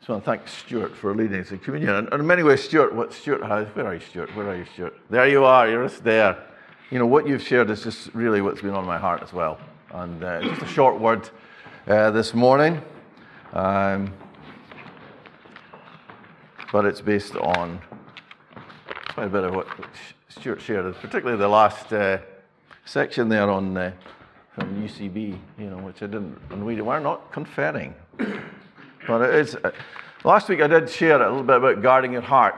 Just want to thank Stuart for leading us in communion. And in many ways, Stuart, what Stuart has, where are you, Stuart? Where are you, Stuart? There you are, you're just there. You know, what you've shared is just really what's been on my heart as well. And just a short word this morning. But it's based on quite a bit of what Stuart shared, particularly the last section there on from UCB, you know, which I didn't, and we're not conferring. But it is. Last week I did share a little bit about guarding your heart,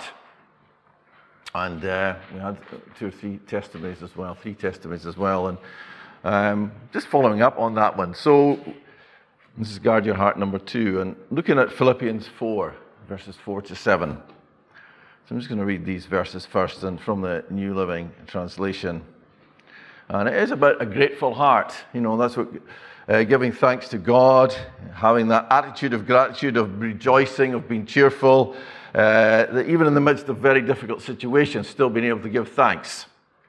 and we had 2 or 3 testimonies as well, 3 testimonies as well, and just following up on that one. So this is guard your heart number 2, and looking at Philippians 4, verses 4 to 7. So I'm just going to read these verses first, and from the New Living Translation. And it is about a grateful heart. You know, that's what giving thanks to God, having that attitude of gratitude, of rejoicing, of being cheerful, that even in the midst of very difficult situations, still being able to give thanks.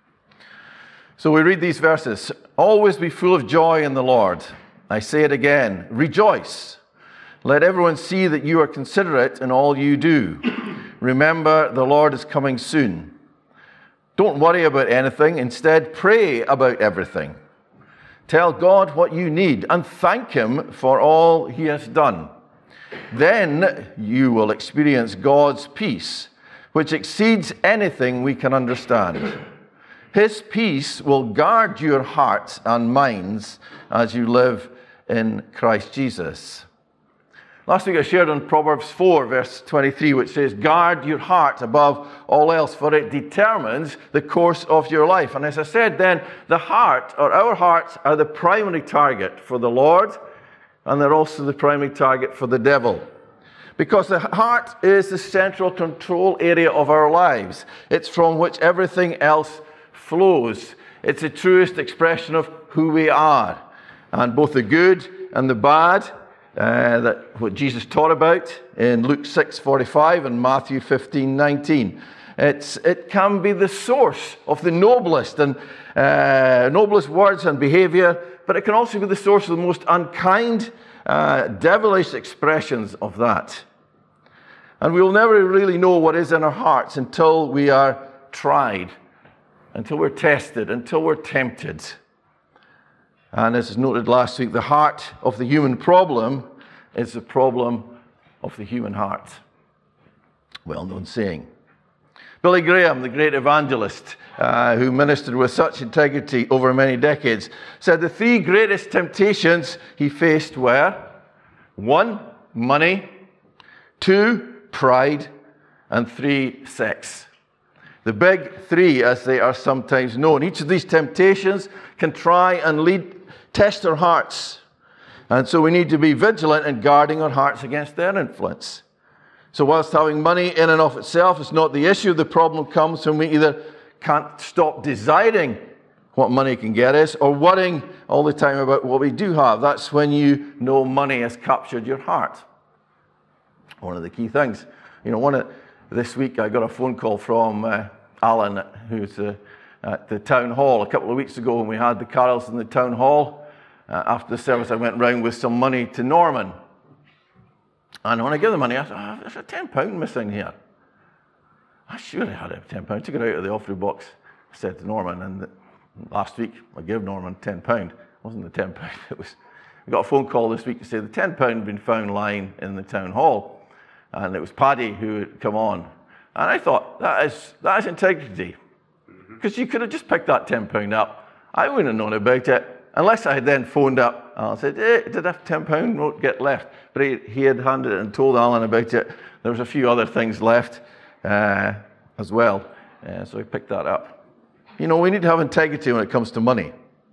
So we read these verses. Always be full of joy in the Lord. I say it again, rejoice. Let everyone see that you are considerate in all you do. Remember, the Lord is coming soon. Don't worry about anything. Instead, pray about everything. Tell God what you need and thank Him for all He has done. Then you will experience God's peace, which exceeds anything we can understand. His peace will guard your hearts and minds as you live in Christ Jesus. Last week I shared on Proverbs 4, verse 23, which says, guard your heart above all else, for it determines the course of your life. And as I said then, the heart, or our hearts, are the primary target for the Lord, and they're also the primary target for the devil. Because the heart is the central control area of our lives. It's from which everything else flows. It's the truest expression of who we are. And both the good and the bad, that what Jesus taught about in Luke 6:45 and Matthew 15:19. It can be the source of the noblest words and behavior, but it can also be the source of the most unkind, devilish expressions of that. And we will never really know what is in our hearts until we are tried, until we're tested, until we're tempted. And as noted last week, the heart of the human problem is the problem of the human heart. Well-known saying. Billy Graham, the great evangelist, who ministered with such integrity over many decades, said the 3 greatest temptations he faced were 1, money, 2, pride, and 3, sex. The big 3, as they are sometimes known. Each of these temptations can try and test our hearts. And so we need to be vigilant in guarding our hearts against their influence. So whilst having money in and of itself is not the issue, the problem comes when we either can't stop desiring what money can get us or worrying all the time about what we do have. That's when you know money has captured your heart. One of the key things. You know, this week I got a phone call from Alan, who's at the town hall a couple of weeks ago when we had the carols in the town hall. After the service, I went round with some money to Norman. And when I gave the money, I thought, there's a £10 missing here. I surely had a £10. I took it out of the offering box, I said to Norman, and last week I gave Norman £10. It wasn't the £10, we got a phone call this week to say the £10 had been found lying in the town hall. And it was Paddy who had come on. And I thought, that is integrity. Because you could have just picked that £10 up. I wouldn't have known about it. Unless I had then phoned up and said, did that £10 note get left? But he had handed it and told Alan about it. There was a few other things left as well. So he picked that up. You know, we need to have integrity when it comes to money.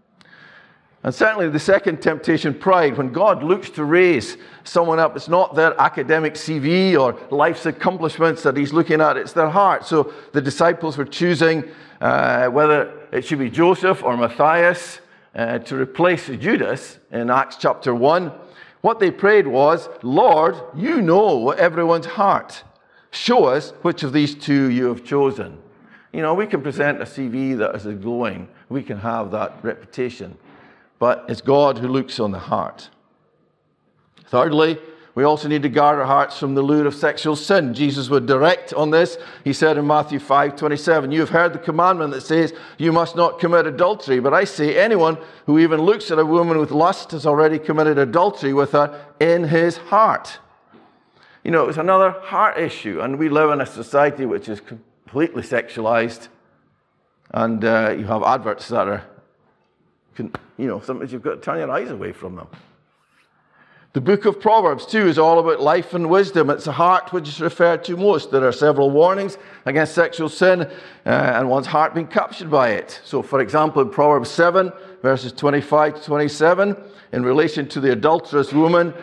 And certainly the second temptation, pride. When God looks to raise someone up, it's not their academic CV or life's accomplishments that He's looking at, it's their heart. So the disciples were choosing whether it should be Joseph or Matthias to replace Judas in Acts chapter 1. What they prayed was, Lord, you know everyone's heart. Show us which of these 2 you have chosen. You know, we can present a CV that is glowing. We can have that reputation. But it's God who looks on the heart. Thirdly, We also need to guard our hearts from the lure of sexual sin. Jesus was direct on this. He said in Matthew 5:27, "You have heard the commandment that says, 'You must not commit adultery.' But I say, anyone who even looks at a woman with lust has already committed adultery with her in his heart." You know, it's another heart issue. And we live in a society which is completely sexualized. And you have adverts that are, sometimes you've got to turn your eyes away from them. The book of Proverbs, too, is all about life and wisdom. It's the heart which is referred to most. There are several warnings against sexual sin and one's heart being captured by it. So, for example, in Proverbs 7, verses 25 to 27, in relation to the adulterous woman,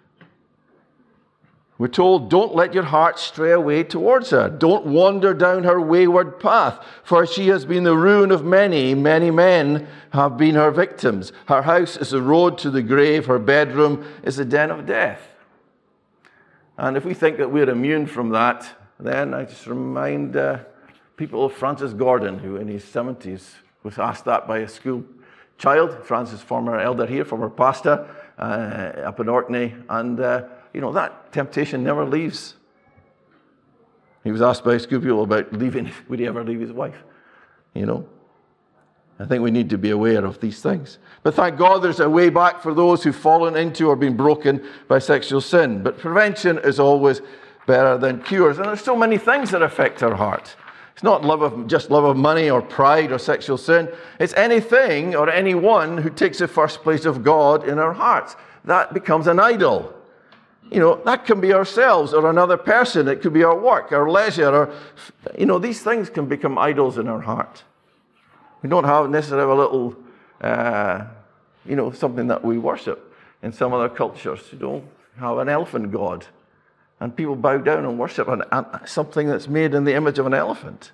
we're told, "Don't let your heart stray away towards her. Don't wander down her wayward path, for she has been the ruin of many. Many men have been her victims. Her house is a road to the grave. Her bedroom is a den of death." And if we think that we're immune from that, then I just remind people of Francis Gordon, who in his 70s was asked that by a school child. Francis, former elder here, former pastor up in Orkney, and that temptation never leaves. He was asked by school people about leaving. Would he ever leave his wife? I think we need to be aware of these things. But thank God there's a way back for those who've fallen into or been broken by sexual sin. But prevention is always better than cures. And there's so many things that affect our heart. It's not just love of money or pride or sexual sin. It's anything or anyone who takes the first place of God in our hearts. That becomes an idol. That can be ourselves or another person. It could be our work, our leisure, or, these things can become idols in our heart. We don't necessarily have a little, something that we worship. In some other cultures, you don't have an elephant god. And people bow down and worship something that's made in the image of an elephant.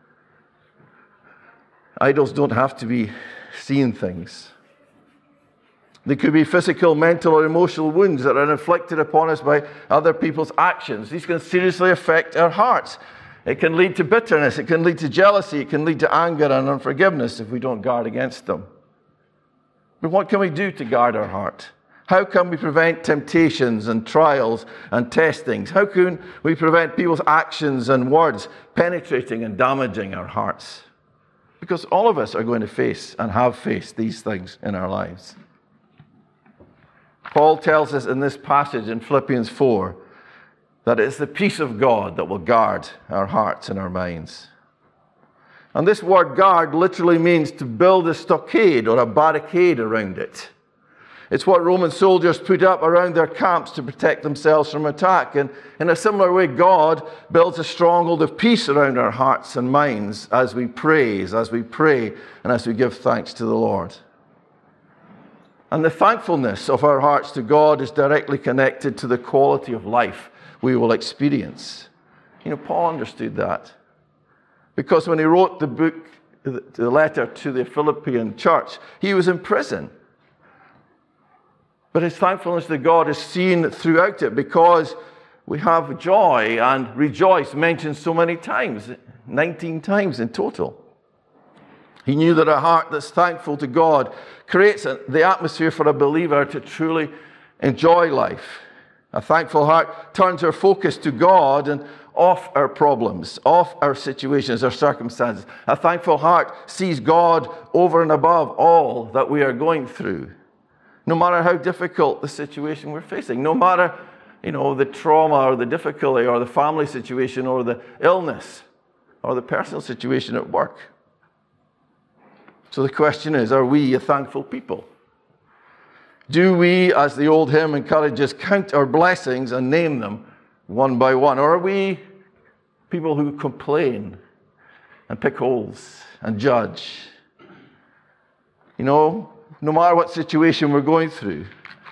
Idols don't have to be seen things. They could be physical, mental, or emotional wounds that are inflicted upon us by other people's actions. These can seriously affect our hearts. It can lead to bitterness. It can lead to jealousy. It can lead to anger and unforgiveness if we don't guard against them. But what can we do to guard our heart? How can we prevent temptations and trials and testings? How can we prevent people's actions and words penetrating and damaging our hearts? Because all of us are going to face and have faced these things in our lives. Paul tells us in this passage in Philippians 4 that it's the peace of God that will guard our hearts and our minds. And this word guard literally means to build a stockade or a barricade around it. It's what Roman soldiers put up around their camps to protect themselves from attack. And in a similar way, God builds a stronghold of peace around our hearts and minds as we praise, as we pray, and as we give thanks to the Lord. And the thankfulness of our hearts to God is directly connected to the quality of life we will experience. Paul understood that. Because when he wrote the letter to the Philippian church, he was in prison. But his thankfulness to God is seen throughout it because we have joy and rejoice mentioned so many times, 19 times in total. He knew that a heart that's thankful to God creates the atmosphere for a believer to truly enjoy life. A thankful heart turns our focus to God and off our problems, off our situations, our circumstances. A thankful heart sees God over and above all that we are going through. No matter how difficult the situation we're facing, no matter, the trauma or the difficulty or the family situation or the illness or the personal situation at work. So the question is, are we a thankful people? Do we, as the old hymn encourages, count our blessings and name them one by one? Or are we people who complain and pick holes and judge? No matter what situation we're going through.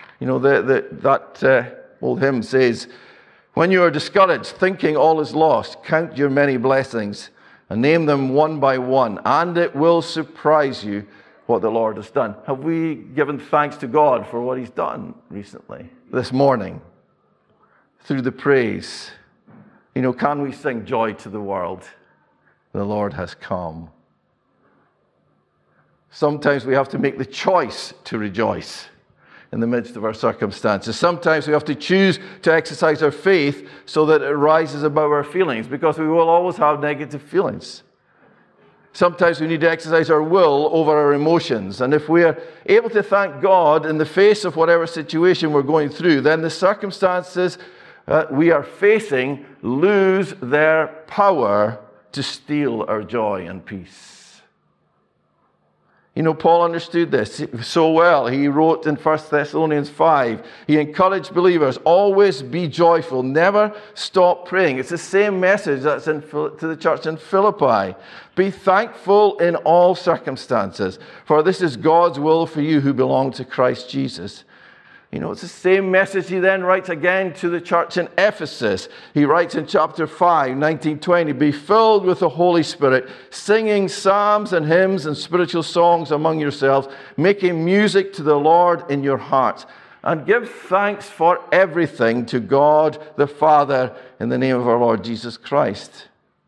That old hymn says, when you are discouraged, thinking all is lost, count your many blessings and name them one by one, and it will surprise you what the Lord has done. Have we given thanks to God for what he's done recently, this morning, through the praise? Can we sing joy to the world? The Lord has come. Sometimes we have to make the choice to rejoice. in the midst of our circumstances. Sometimes we have to choose to exercise our faith so that it rises above our feelings, because we will always have negative feelings. Sometimes we need to exercise our will over our emotions. And if we are able to thank God in the face of whatever situation we're going through, then the circumstances we are facing lose their power to steal our joy and peace. You know, Paul understood this so well. He wrote in 1 Thessalonians 5, he encouraged believers, always be joyful, never stop praying. It's the same message that's to the church in Philippi. Be thankful in all circumstances, for this is God's will for you who belong to Christ Jesus. You know, it's the same message he then writes again to the church in Ephesus. He writes in chapter 5, 19-20, be filled with the Holy Spirit, singing psalms and hymns and spiritual songs among yourselves, making music to the Lord in your hearts, and give thanks for everything to God the Father in the name of our Lord Jesus Christ.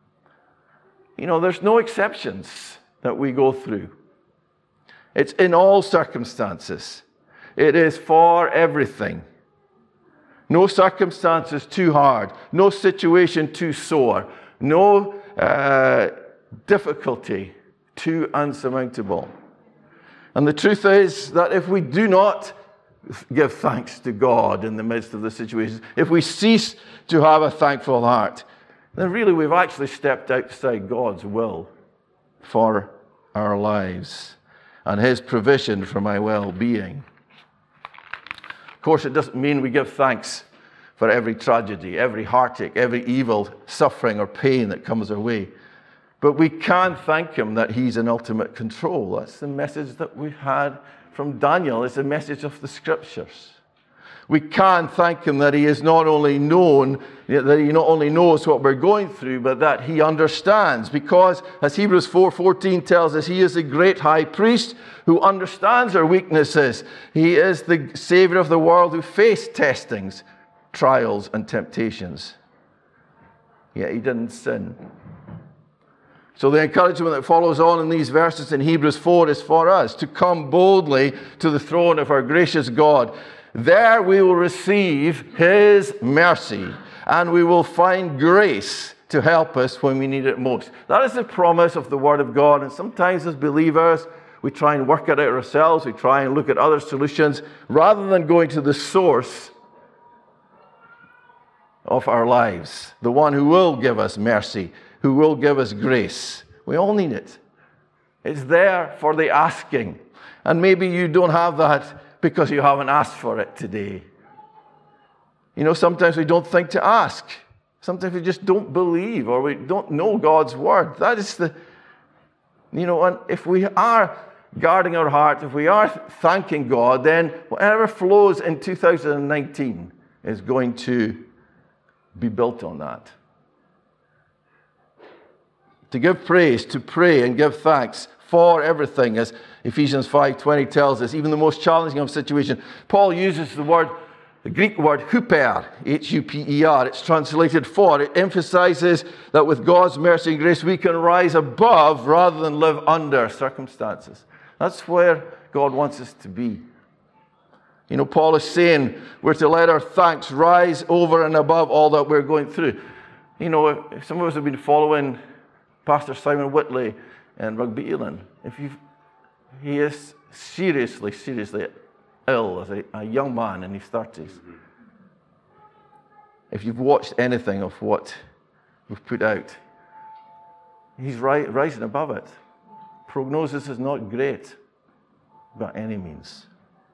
You know, there's no exceptions that we go through. It's in all circumstances. It is for everything. No circumstance is too hard. No situation too sore. No difficulty too unsurmountable. And the truth is that if we do not give thanks to God in the midst of the situations, if we cease to have a thankful heart, then really we've actually stepped outside God's will for our lives and His provision for my well-being. Of course, it doesn't mean we give thanks for every tragedy, every heartache, every evil, suffering, or pain that comes our way. But we can thank Him that He's in ultimate control. That's the message that we had from Daniel. It's the message of the Scriptures. We can thank Him that He is not only known, that He not only knows what we're going through, but that He understands. Because, as Hebrews 4:14 tells us, He is the great high priest who understands our weaknesses. He is the Savior of the world who faced testings, trials, and temptations. Yet He didn't sin. So the encouragement that follows on in these verses in Hebrews 4 is for us to come boldly to the throne of our gracious God. There we will receive His mercy, and we will find grace to help us when we need it most. That is the promise of the Word of God. And sometimes as believers, we try and work it out ourselves. We try and look at other solutions rather than going to the source of our lives, the one who will give us mercy, who will give us grace. We all need it. It's there for the asking. And maybe you don't have that because you haven't asked for it today. You know, sometimes we don't think to ask. Sometimes we just don't believe, or we don't know God's Word. That is the, you know, and if we are guarding our heart, if we are thanking God, then whatever flows in 2019 is going to be built on that. To give praise, to pray and give thanks for everything, as Ephesians 5:20 tells us, even the most challenging of situations. Paul uses the Greek word huper, H-U-P-E-R. It's translated for. It emphasizes that with God's mercy and grace, we can rise above rather than live under circumstances. That's where God wants us to be. You know, Paul is saying we're to let our thanks rise over and above all that we're going through. You know, some of us have been following Pastor Simon Whitley in Rugby Eland. He is seriously ill as a young man in his 30s. If you've watched anything of what we've put out, he's rising above it. Prognosis is not great by any means.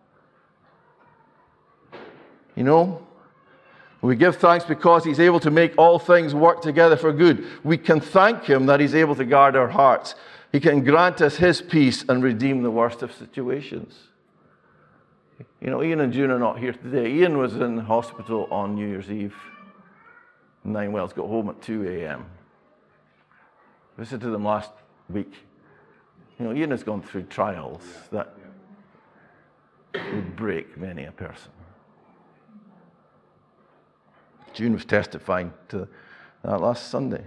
You know, we give thanks because He's able to make all things work together for good. We can thank Him that He's able to guard our hearts. He can grant us His peace and redeem the worst of situations. You know, Ian and June are not here today. Ian was in hospital on New Year's Eve. Nine Wells got home at 2 a.m. Visited them last week. You know, Ian has gone through trials that would break many a person. June was testifying to that last Sunday.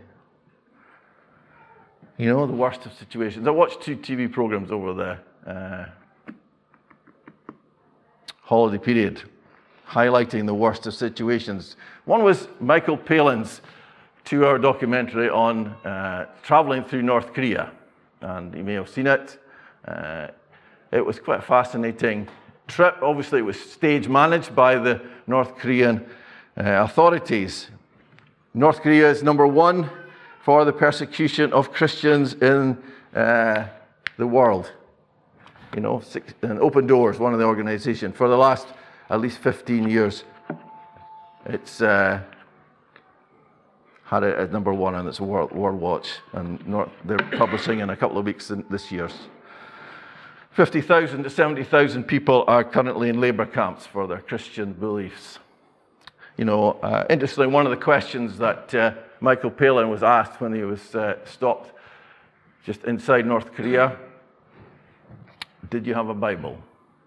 You know, the worst of situations. I watched 2 TV programs over the holiday period, highlighting the worst of situations. One was Michael Palin's 2-hour documentary on traveling through North Korea. And you may have seen it. It was quite a fascinating trip. Obviously, it was stage managed by the North Korean authorities. North Korea is number one for the persecution of Christians in the world. You know, and Open Doors, one of the organizations, for the last at least 15 years, it's had it as number one on its World Watch, and they're publishing in a couple of weeks this year. 50,000 to 70,000 people are currently in labor camps for their Christian beliefs. You know, interestingly, one of the questions that Michael Palin was asked when he was stopped just inside North Korea, did you have a Bible?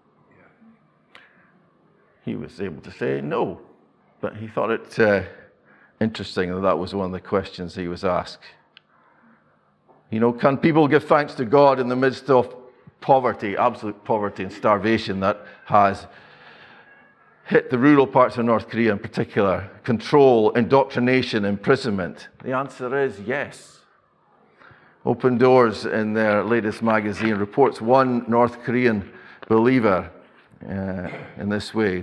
He was able to say no, but he thought it interesting that was one of the questions he was asked. You know, can people give thanks to God in the midst of poverty, absolute poverty and starvation that has hit the rural parts of North Korea in particular? Control, indoctrination, imprisonment. The answer is yes. Open Doors, in their latest magazine, reports one North Korean believer in this way.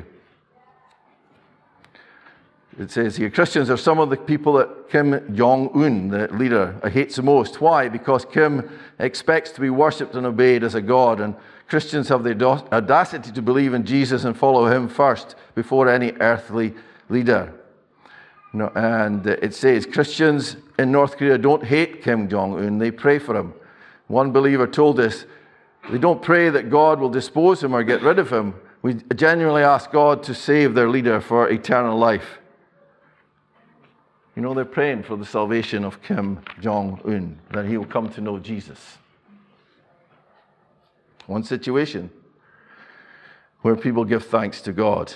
It says here, Christians are some of the people that Kim Jong-un, the leader, hates the most. Why? Because Kim expects to be worshipped and obeyed as a god, and Christians have the audacity to believe in Jesus and follow him first before any earthly leader. And it says, Christians in North Korea don't hate Kim Jong-un, they pray for him. One believer told us, they don't pray that God will dispose him or get rid of him. We genuinely ask God to save their leader for eternal life. You know, they're praying for the salvation of Kim Jong-un, that he will come to know Jesus. One situation where people give thanks to God.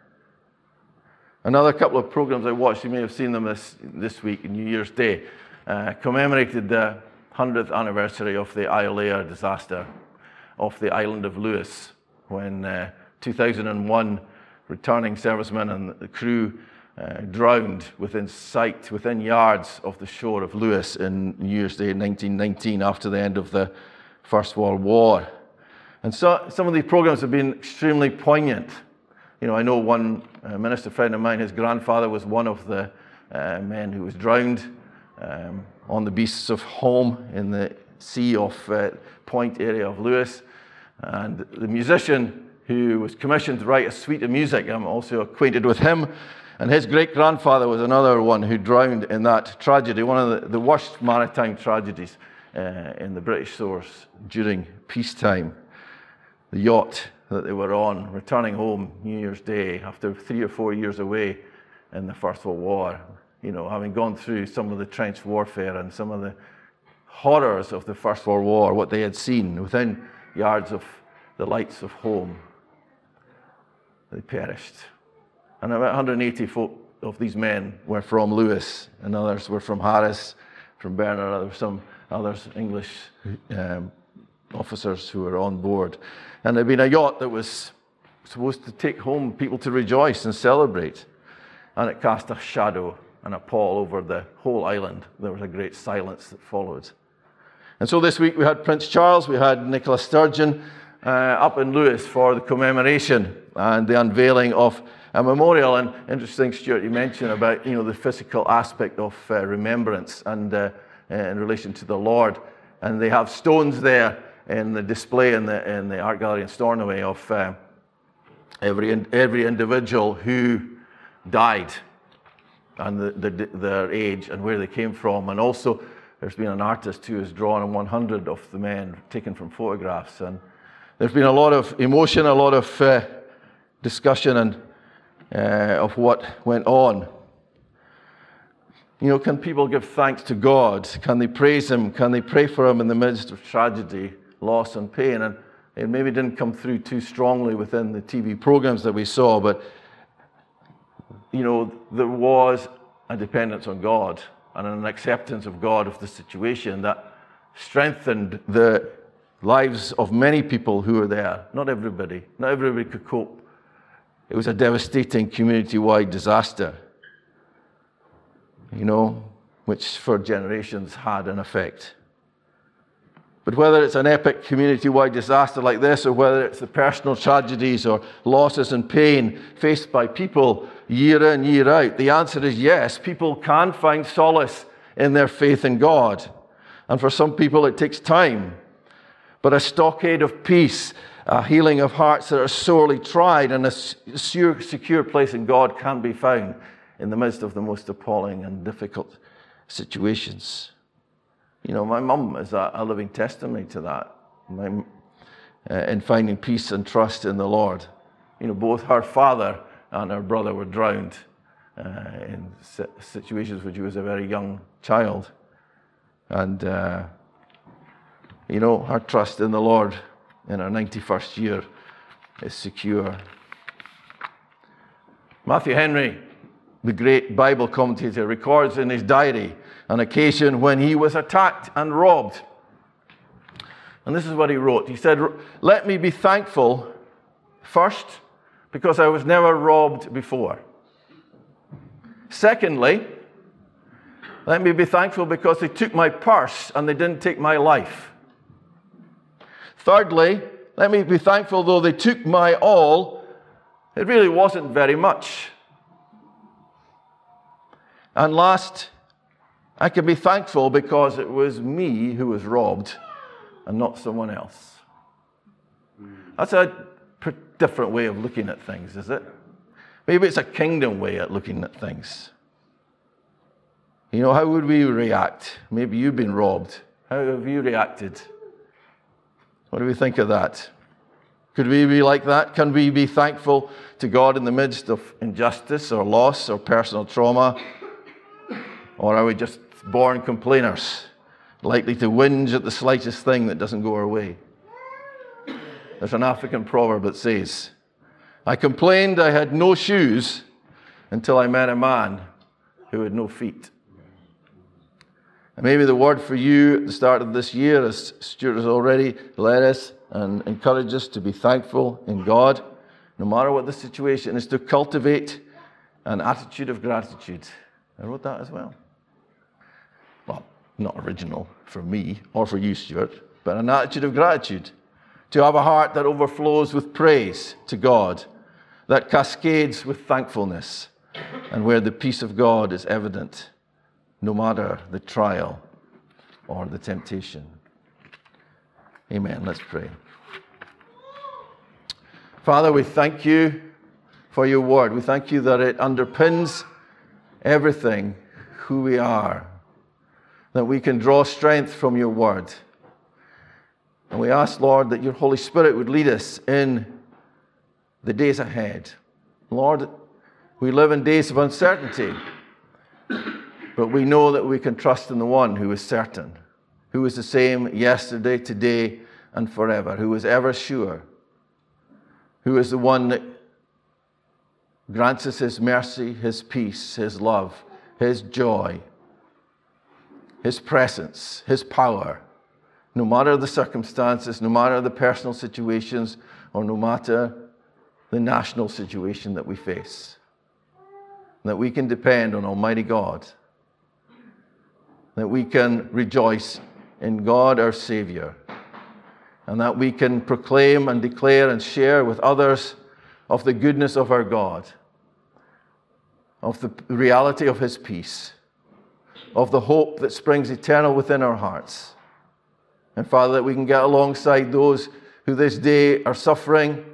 Another couple of programs I watched, you may have seen them this week, New Year's Day, commemorated the 100th anniversary of the Iolair disaster off the island of Lewis, when 2001 returning servicemen and the crew drowned within yards of the shore of Lewis in New Year's Day 1919, after the end of the First World War. And so some of these programs have been extremely poignant. You know, I know one minister friend of mine, his grandfather was one of the men who was drowned on the beaches of Holme in the sea off Point area of Lewis. And the musician who was commissioned to write a suite of music, I'm also acquainted with him, and his great-grandfather was another one who drowned in that tragedy, one of the worst maritime tragedies in the British source during peacetime. The yacht that they were on, returning home New Year's Day after 3 or 4 years away in the First World War, you know, having gone through some of the trench warfare and some of the horrors of the First World War, what they had seen within yards of the lights of home, they perished. And about 180 of these men were from Lewis, and others were from Harris, from Bernard, there were some others, English officers who were on board. And there'd been a yacht that was supposed to take home people to rejoice and celebrate. And it cast a shadow and a pall over the whole island. There was a great silence that followed. And so this week we had Prince Charles, we had Nicola Sturgeon up in Lewis for the commemoration and the unveiling of a memorial. And interesting, Stuart, you mentioned about, you know, the physical aspect of remembrance and in relation to the Lord. And they have stones there in the display in the art gallery in Stornoway of every individual who died and their age and where they came from. And also there's been an artist who has drawn on 100 of the men taken from photographs. And there's been a lot of emotion, a lot of discussion and of what went on. You know, can people give thanks to God? Can they praise him? Can they pray for him in the midst of tragedy, loss and pain? And it maybe didn't come through too strongly within the TV programs that we saw, but, you know, there was a dependence on God and an acceptance of God of the situation that strengthened the lives of many people who were there. Not everybody could cope it was a devastating community-wide disaster, which for generations had an effect. But whether it's an epic community-wide disaster like this, or whether it's the personal tragedies or losses and pain faced by people year in, year out, the answer is yes. People can find solace in their faith in God. And for some people it takes time. But a stockade of peace, a healing of hearts that are sorely tried, and a secure place in God can be found in the midst of the most appalling and difficult situations. My mum is a living testimony to that, in finding peace and trust in the Lord. Both her father and her brother were drowned in situations when she was a very young child. And, her trust in the Lord in her 91st year is secure. Matthew Henry, the great Bible commentator, records in his diary an occasion when he was attacked and robbed. And this is what he wrote. He said, "Let me be thankful, first, because I was never robbed before. Secondly, let me be thankful because they took my purse and they didn't take my life. Thirdly, let me be thankful though they took my all, it really wasn't very much. And last, I can be thankful because it was me who was robbed and not someone else." That's a different way of looking at things, is it? Maybe it's a kingdom way at looking at things. How would we react? Maybe you've been robbed. How have you reacted? What do we think of that? Could we be like that? Can we be thankful to God in the midst of injustice or loss or personal trauma? Or are we just born complainers, likely to whinge at the slightest thing that doesn't go our way? There's an African proverb that says, "I complained I had no shoes until I met a man who had no feet." And maybe the word for you at the start of this year, as Stuart has already led us and encouraged us to be thankful in God, no matter what the situation, is to cultivate an attitude of gratitude. I wrote that as well. Well, not original for me or for you, Stuart, but an attitude of gratitude. To have a heart that overflows with praise to God, that cascades with thankfulness, and where the peace of God is evident, no matter the trial or the temptation. Amen. Let's pray. Father, we thank you for your word. We thank you that it underpins everything, who we are, that we can draw strength from your word. And we ask, Lord, that your Holy Spirit would lead us in the days ahead. Lord, we live in days of uncertainty, but we know that we can trust in the one who is certain, who is the same yesterday, today, and forever, who is ever sure, who is the one that grants us his mercy, his peace, his love, his joy, his presence, his power, no matter the circumstances, no matter the personal situations, or no matter the national situation that we face. That we can depend on Almighty God. That we can rejoice in God our Savior. And that we can proclaim and declare and share with others of the goodness of our God, of the reality of his peace, of the hope that springs eternal within our hearts. And Father, that we can get alongside those who this day are suffering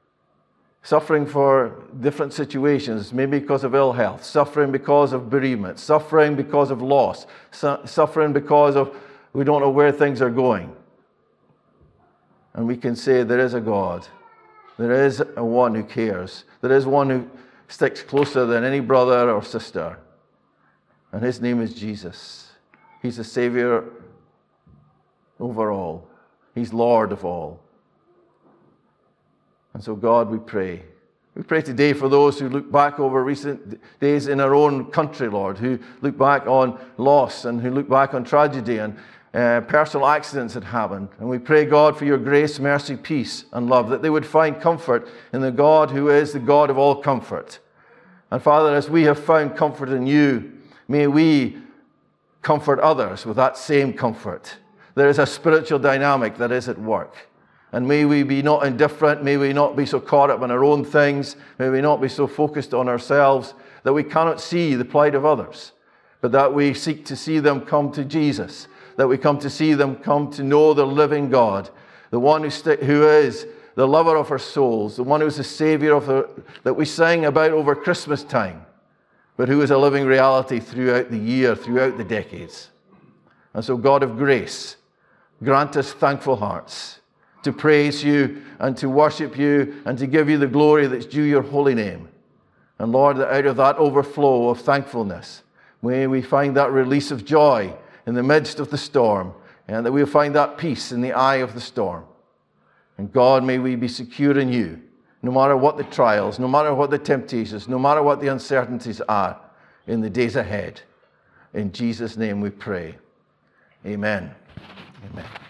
for different situations, maybe because of ill health, suffering because of bereavement, suffering because of loss, suffering because of we don't know where things are going. And we can say there is a God, there is a one who cares, there is one who sticks closer than any brother or sister. And his name is Jesus. He's the Savior over all. He's Lord of all. And so, God, we pray. We pray today for those who look back over recent days in our own country, Lord, who look back on loss and who look back on tragedy and personal accidents that happened. And we pray, God, for your grace, mercy, peace, and love, that they would find comfort in the God who is the God of all comfort. And Father, as we have found comfort in you, may we comfort others with that same comfort. There is a spiritual dynamic that is at work. And may we be not indifferent, may we not be so caught up in our own things, may we not be so focused on ourselves that we cannot see the plight of others, but that we seek to see them come to Jesus, that we come to see them come to know the living God, the one who is the lover of our souls, the one who is the Savior that we sing about over Christmas time, but who is a living reality throughout the year, throughout the decades. And so, God of grace, grant us thankful hearts to praise you and to worship you and to give you the glory that's due your holy name. And Lord, that out of that overflow of thankfulness, may we find that release of joy in the midst of the storm, and that we'll find that peace in the eye of the storm. And God, may we be secure in you, no matter what the trials, no matter what the temptations, no matter what the uncertainties are in the days ahead. In Jesus' name we pray. Amen. Amen.